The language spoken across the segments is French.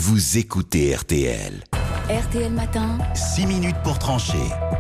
vous écoutez RTL. RTL Matin. 6 minutes pour trancher.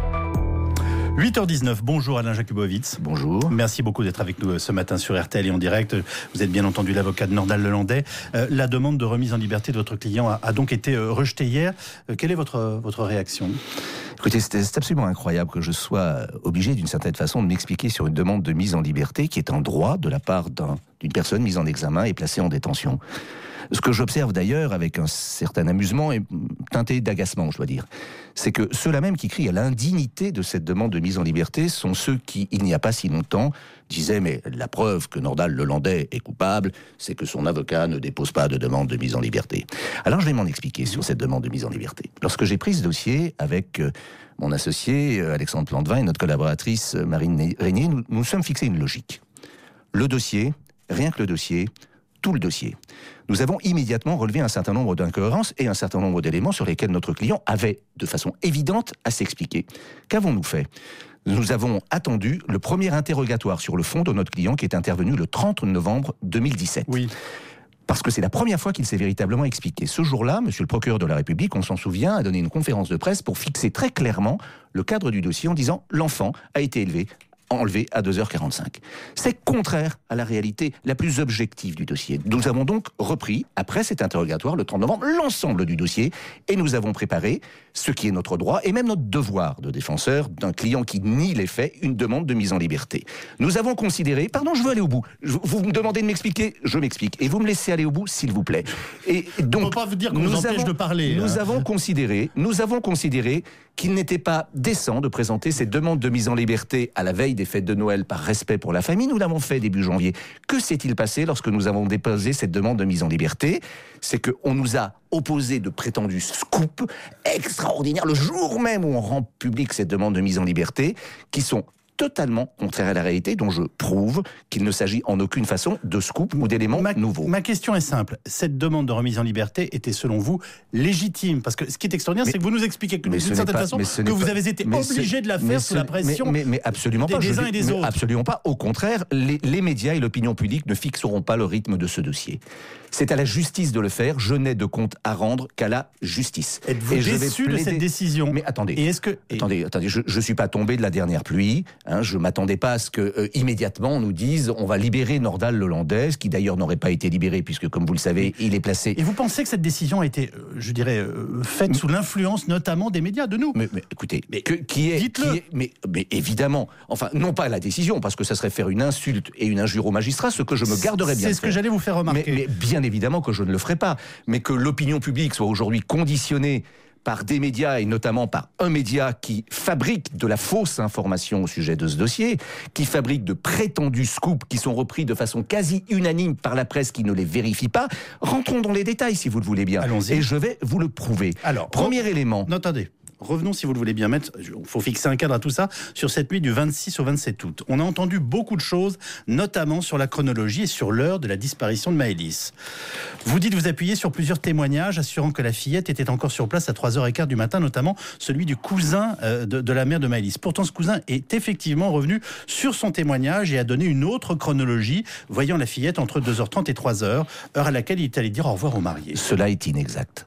8h19, bonjour Alain Jakubowicz. Bonjour. Merci beaucoup d'être avec nous ce matin sur RTL et en direct. Vous êtes bien entendu l'avocat de Nordal Lelandais. La demande de remise en liberté de votre client a donc été rejetée hier. Quelle est votre réaction ? Écoutez, c'est absolument incroyable que je sois obligé d'une certaine façon de m'expliquer sur une demande de mise en liberté qui est un droit de la part d'une personne mise en examen et placée en détention. Ce que j'observe d'ailleurs avec un certain amusement et teinté d'agacement, je dois dire, c'est que ceux-là même qui crient à l'indignité de cette demande de mise en liberté sont ceux qui, il n'y a pas si longtemps, disaient « mais la preuve que Nordal Lelandais est coupable, c'est que son avocat ne dépose pas de demande de mise en liberté ». Alors je vais m'en expliquer sur cette demande de mise en liberté. Lorsque j'ai pris ce dossier avec mon associé Alexandre Plantevin et notre collaboratrice Marine Régnier, nous sommes fixés une logique. Le dossier, rien que le dossier, tout le dossier. Nous avons immédiatement relevé un certain nombre d'incohérences et un certain nombre d'éléments sur lesquels notre client avait, de façon évidente, à s'expliquer. Qu'avons-nous fait ? Nous avons attendu le premier interrogatoire sur le fond de notre client qui est intervenu le 30 novembre 2017. Oui. Parce que c'est la première fois qu'il s'est véritablement expliqué. Ce jour-là, monsieur le procureur de la République, on s'en souvient, a donné une conférence de presse pour fixer très clairement le cadre du dossier en disant « l'enfant a été enlevé à 2h45. C'est contraire à la réalité la plus objective du dossier. Nous avons donc repris, après cet interrogatoire, le 30 novembre, l'ensemble du dossier et nous avons préparé ce qui est notre droit et même notre devoir de défenseur d'un client qui nie les faits, une demande de mise en liberté. Nous avons considéré, pardon, je veux aller au bout. Vous me demandez de m'expliquer, je m'explique. Et vous me laissez aller au bout, s'il vous plaît. Et donc, on ne peut pas vous dire qu'on vous empêche de parler. Nous avons considéré qu'il n'était pas décent de présenter cette demande de mise en liberté à la veille des fêtes de Noël par respect pour la famille. Nous l'avons fait début janvier. Que s'est-il passé lorsque nous avons déposé cette demande de mise en liberté ? C'est qu'on nous a opposé de prétendus scoops extraordinaires le jour même où on rend public cette demande de mise en liberté, qui sont totalement contraire à la réalité, dont je prouve qu'il ne s'agit en aucune façon de scoop ou d'éléments nouveaux. Ma question est simple. Cette demande de remise en liberté était, selon vous, légitime ? Parce que ce qui est extraordinaire, c'est que vous nous expliquez que, d'une certaine façon, que vous avez été obligé de la faire sous la pression mais absolument pas, des uns et des autres. Absolument pas. Au contraire, les médias et l'opinion publique ne fixeront pas le rythme de ce dossier. C'est à la justice de le faire. Je n'ai de compte à rendre qu'à la justice. Êtes-vous déçu de cette décision ? Mais attendez. Et est-ce que... Attendez, je suis pas tombé de la dernière pluie. Je m'attendais pas à ce que immédiatement on nous dise on va libérer Nordal Lelandais, qui d'ailleurs n'aurait pas été libéré puisque, comme vous le savez, il est placé. Et vous pensez que cette décision a été, faite sous l'influence notamment des médias, de nous ? Mais écoutez, dites-le. Mais évidemment, enfin non pas la décision, parce que ça serait faire une insulte et une injure aux magistrats, ce que je me garderais bien. C'est ce que j'allais vous faire remarquer. Mais bien évidemment que je ne le ferai pas, mais que l'opinion publique soit aujourd'hui conditionnée par des médias, et notamment par un média qui fabrique de la fausse information au sujet de ce dossier, qui fabrique de prétendus scoops qui sont repris de façon quasi unanime par la presse qui ne les vérifie pas. Rentrons dans les détails, si vous le voulez bien. Allons-y. Et je vais vous le prouver. Alors, premier élément. Non, attendez. Revenons, si vous le voulez bien mettre, il faut fixer un cadre à tout ça, sur cette nuit du 26 au 27 août. On a entendu beaucoup de choses, notamment sur la chronologie et sur l'heure de la disparition de Maëlys. Vous dites vous appuyez sur plusieurs témoignages assurant que la fillette était encore sur place à 3h15 du matin, notamment celui du cousin de la mère de Maëlys. Pourtant, ce cousin est effectivement revenu sur son témoignage et a donné une autre chronologie, voyant la fillette entre 2h30 et 3h, heure à laquelle il est allé dire au revoir aux mariés. Cela est inexact.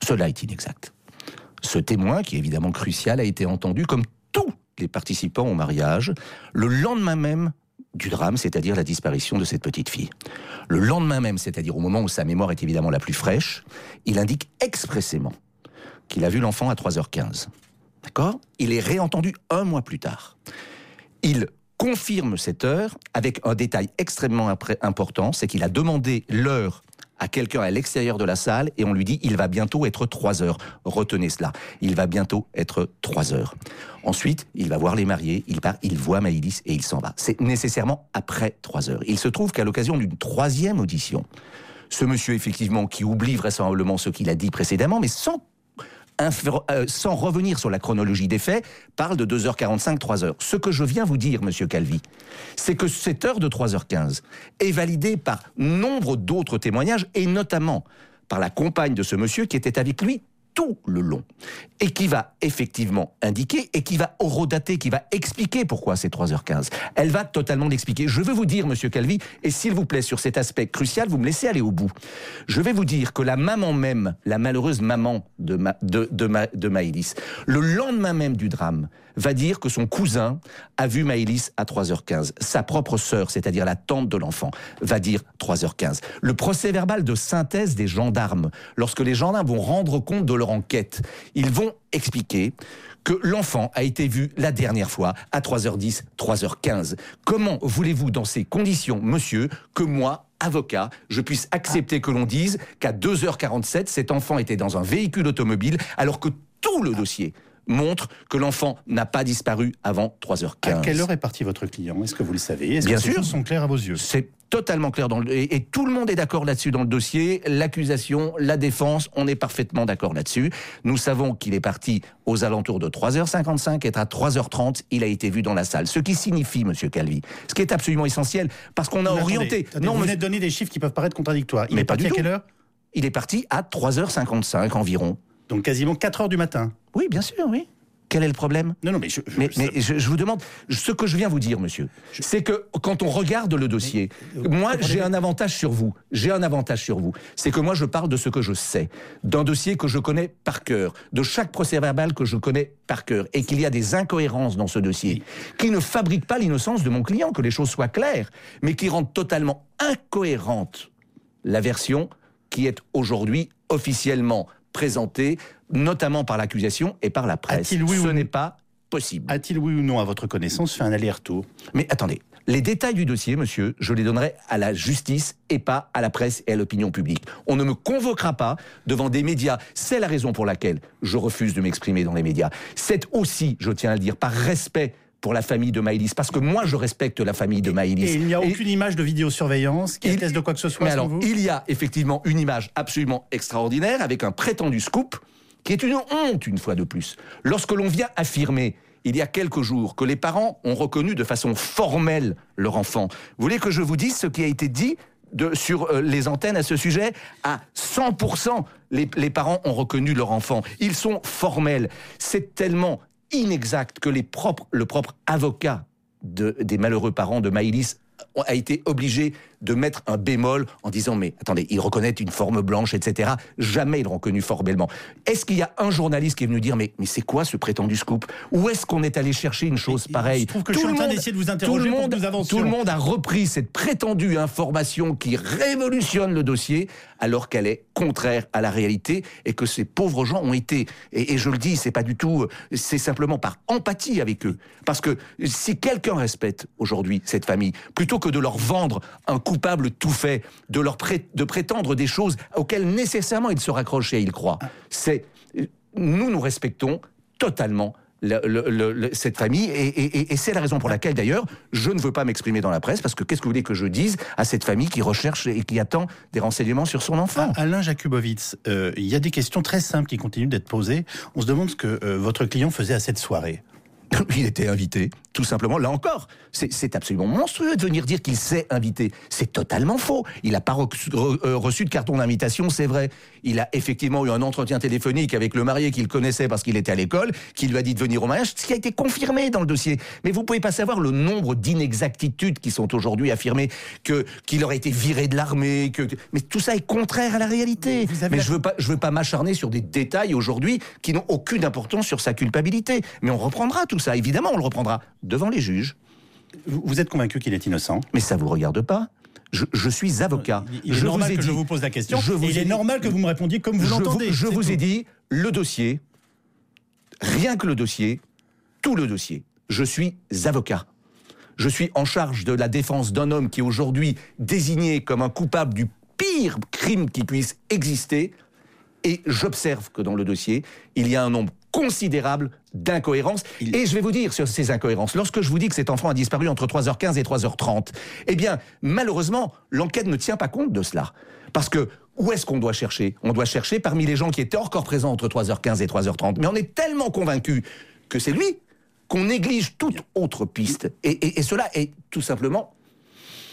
Ce témoin, qui est évidemment crucial, a été entendu comme tous les participants au mariage le lendemain même du drame, c'est-à-dire la disparition de cette petite fille. Le lendemain même, c'est-à-dire au moment où sa mémoire est évidemment la plus fraîche, il indique expressément qu'il a vu l'enfant à 3h15. D'accord ? Il est réentendu un mois plus tard. Il confirme cette heure avec un détail extrêmement important, c'est qu'il a demandé l'heure à quelqu'un à l'extérieur de la salle et on lui dit il va bientôt être 3h. Retenez cela, il va bientôt être 3h. Ensuite, il va voir les mariés, il part, il voit Maëlys et il s'en va. C'est nécessairement après 3h. Il se trouve qu'à l'occasion d'une troisième audition, ce monsieur effectivement qui oublie vraisemblablement ce qu'il a dit précédemment, mais sans revenir sur la chronologie des faits, parle de 2h45, 3h. Ce que je viens vous dire, monsieur Calvi, c'est que cette heure de 3h15 est validée par nombre d'autres témoignages, et notamment par la compagne de ce monsieur qui était avec lui tout le long, et qui va effectivement indiquer, et qui va horodater, qui va expliquer pourquoi c'est 3h15. Elle va totalement l'expliquer. Je veux vous dire, monsieur Calvi, et s'il vous plaît, sur cet aspect crucial, vous me laissez aller au bout. Je vais vous dire que la maman même, la malheureuse maman de Maëlys, le lendemain même du drame, va dire que son cousin a vu Maëlys à 3h15. Sa propre sœur, c'est-à-dire la tante de l'enfant, va dire 3h15. Le procès-verbal de synthèse des gendarmes, lorsque les gendarmes vont rendre compte de leur enquête, ils vont expliquer que l'enfant a été vu la dernière fois à 3h10, 3h15. Comment voulez-vous, dans ces conditions, monsieur, que moi, avocat, je puisse accepter que l'on dise qu'à 2h47, cet enfant était dans un véhicule automobile, alors que tout le dossier montre que l'enfant n'a pas disparu avant 3h15. À quelle heure est parti votre client? Est-ce que vous le savez? Est-ce Bien que sûr. ces choses sont claires à vos yeux? C'est totalement clair et tout le monde est d'accord là-dessus dans le dossier. L'accusation, la défense, on est parfaitement d'accord là-dessus. Nous savons qu'il est parti aux alentours de 3h55 et à 3h30, il a été vu dans la salle. Ce qui signifie, monsieur Calvi, ce qui est absolument essentiel, parce qu'on a orienté... Attendez, vous venez de donner des chiffres qui peuvent paraître contradictoires. Il est parti à quelle heure? Il est parti à 3h55 environ. Donc quasiment 4h du matin. Oui, bien sûr, oui. Quel est le problème? Non, mais je vous demande, ce que je viens vous dire, monsieur, c'est que quand on regarde le dossier, moi j'ai un avantage sur vous, c'est que moi je parle de ce que je sais, d'un dossier que je connais par cœur, de chaque procès-verbal que je connais par cœur, et qu'il y a des incohérences dans ce dossier, qui ne fabriquent pas l'innocence de mon client, que les choses soient claires, mais qui rendent totalement incohérente la version qui est aujourd'hui officiellement présentée, notamment par l'accusation et par la presse. Ce n'est pas possible. A-t-il, oui ou non, à votre connaissance, fait un aller-retour? Mais attendez, les détails du dossier, monsieur, je les donnerai à la justice et pas à la presse et à l'opinion publique. On ne me convoquera pas devant des médias. C'est la raison pour laquelle je refuse de m'exprimer dans les médias. C'est aussi, je tiens à le dire, par respect pour la famille de Maëlys, parce que moi je respecte la famille de Maëlys. Et il n'y a aucune image de vidéosurveillance qui atteste de quoi que ce soit, alors, il y a effectivement une image absolument extraordinaire avec un prétendu scoop qui est une honte, une fois de plus. Lorsque l'on vient affirmer, il y a quelques jours, que les parents ont reconnu de façon formelle leur enfant. Vous voulez que je vous dise ce qui a été dit sur les antennes à ce sujet? À 100%, les parents ont reconnu leur enfant. Ils sont formels. C'est tellement inexact que le propre avocat des malheureux parents de Maëlys a été obligé de mettre un bémol en disant mais attendez, il reconnaît une forme blanche, etc. Jamais il reconnu formellement. Est-ce qu'il y a un journaliste qui est venu dire mais c'est quoi ce prétendu scoop? Où est-ce qu'on est allé chercher une chose pareille? Je trouve que je suis en train d'essayer de vous interroger pour que nous avancions. Tout le monde a repris cette prétendue information qui révolutionne le dossier alors qu'elle est contraire à la réalité et que ces pauvres gens ont été, et je le dis, c'est pas du tout, c'est simplement par empathie avec eux. Parce que si quelqu'un respecte aujourd'hui cette famille, plutôt que de leur vendre un coupable tout fait, de prétendre des choses auxquelles nécessairement ils se raccrochent et ils croient, nous respectons totalement cette famille et c'est la raison pour laquelle d'ailleurs je ne veux pas m'exprimer dans la presse, parce que qu'est-ce que vous voulez que je dise à cette famille qui recherche et qui attend des renseignements sur son enfant? Alain Jakubowicz, il y a des questions très simples qui continuent d'être posées. On se demande ce que votre client faisait à cette soirée. Il était invité, tout simplement. Là encore, c'est absolument monstrueux de venir dire qu'il s'est invité. C'est totalement faux. Il n'a pas reçu de carton d'invitation, c'est vrai. Il a effectivement eu un entretien téléphonique avec le marié qu'il connaissait parce qu'il était à l'école, qui lui a dit de venir au mariage, ce qui a été confirmé dans le dossier. Mais vous ne pouvez pas savoir le nombre d'inexactitudes qui sont aujourd'hui affirmées, qu'il aurait été viré de l'armée, mais tout ça est contraire à la réalité. Mais je veux pas m'acharner sur des détails aujourd'hui qui n'ont aucune importance sur sa culpabilité. Mais on reprendra tout ça, évidemment, on le reprendra devant les juges. Vous êtes convaincu qu'il est innocent? Mais ça vous regarde pas. Je suis avocat. Il est normal que je vous pose la question. Il est normal que vous me répondiez comme vous l'entendez. Je vous ai dit, le dossier, rien que le dossier, tout le dossier. Je suis avocat. Je suis en charge de la défense d'un homme qui est aujourd'hui désigné comme un coupable du pire crime qui puisse exister. Et j'observe que dans le dossier, il y a un nombre considérable d'incohérences. Et je vais vous dire sur ces incohérences, lorsque je vous dis que cet enfant a disparu entre 3h15 et 3h30, eh bien, malheureusement, l'enquête ne tient pas compte de cela. Parce que, où est-ce qu'on doit chercher? On doit chercher parmi les gens qui étaient encore présents entre 3h15 et 3h30. Mais on est tellement convaincus que c'est lui qu'on néglige toute autre piste. Et cela est tout simplement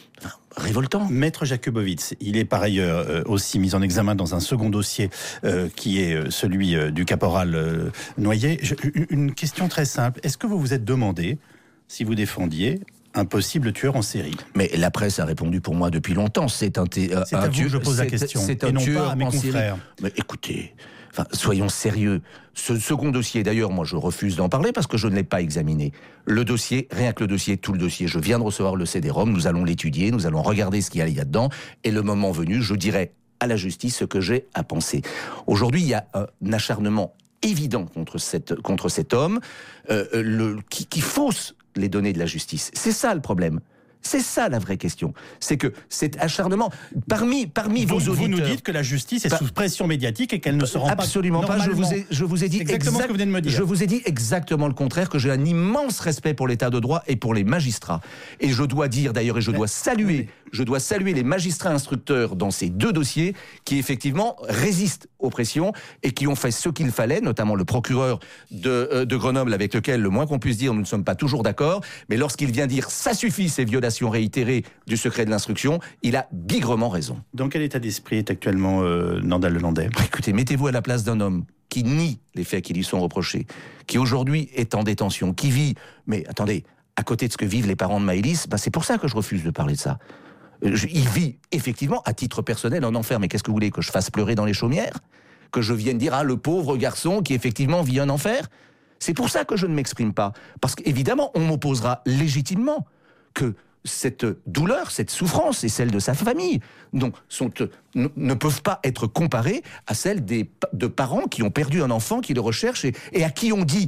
révoltant. Maître Jakubowicz, il est par ailleurs aussi mis en examen dans un second dossier qui est celui du caporal Noyer. Une question très simple. Est-ce que vous vous êtes demandé si vous défendiez un possible tueur en série? Mais la presse a répondu pour moi depuis longtemps. C'est à vous que je pose la question, c'est un et non tueur pas à mes en série. confrères. Mais écoutez, soyons sérieux. Ce second dossier, d'ailleurs, moi je refuse d'en parler parce que je ne l'ai pas examiné. Le dossier, rien que le dossier, tout le dossier, je viens de recevoir le CD-ROM, nous allons l'étudier, nous allons regarder ce qu'il y a là-dedans, et le moment venu, je dirai à la justice ce que j'ai à penser. Aujourd'hui, il y a un acharnement évident contre cet homme qui fausse les données de la justice. C'est ça le problème. C'est ça la vraie question. C'est que cet acharnement, parmi vos auditeurs... Vous nous dites que la justice est sous pression médiatique et qu'elle ne se rend absolument pas normalement. Je vous ai dit exactement ce que vous venez de me dire. Je vous ai dit exactement le contraire, que j'ai un immense respect pour l'état de droit et pour les magistrats. Et je dois dire d'ailleurs, et je dois saluer les magistrats instructeurs dans ces deux dossiers qui effectivement résistent aux pressions et qui ont fait ce qu'il fallait, notamment le procureur de Grenoble, avec lequel, le moins qu'on puisse dire, nous ne sommes pas toujours d'accord, mais lorsqu'il vient dire ça suffit, ces violations réitérées du secret de l'instruction, il a bigrement raison. Dans quel état d'esprit est actuellement Nandal Lelandais? Écoutez, mettez-vous à la place d'un homme qui nie les faits qui lui sont reprochés, qui aujourd'hui est en détention, qui vit, mais attendez, à côté de ce que vivent les parents de Maëlys, c'est pour ça que je refuse de parler de ça. Il vit effectivement à titre personnel en enfer, mais qu'est-ce que vous voulez, que je fasse pleurer dans les chaumières? Que je vienne dire, le pauvre garçon qui effectivement vit un enfer? C'est pour ça que je ne m'exprime pas. Parce qu'évidemment, on m'opposera légitimement que cette douleur, cette souffrance et celle de sa famille ne peuvent pas être comparées à celles de parents qui ont perdu un enfant, qui le recherchent et à qui on dit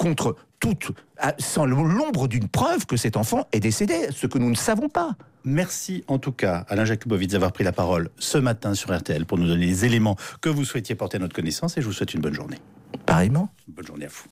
sans l'ombre d'une preuve que cet enfant est décédé, ce que nous ne savons pas. Merci en tout cas Alain Jakubowicz d'avoir pris la parole ce matin sur RTL pour nous donner les éléments que vous souhaitiez porter à notre connaissance, et je vous souhaite une bonne journée. Pareillement. Bonne journée à vous.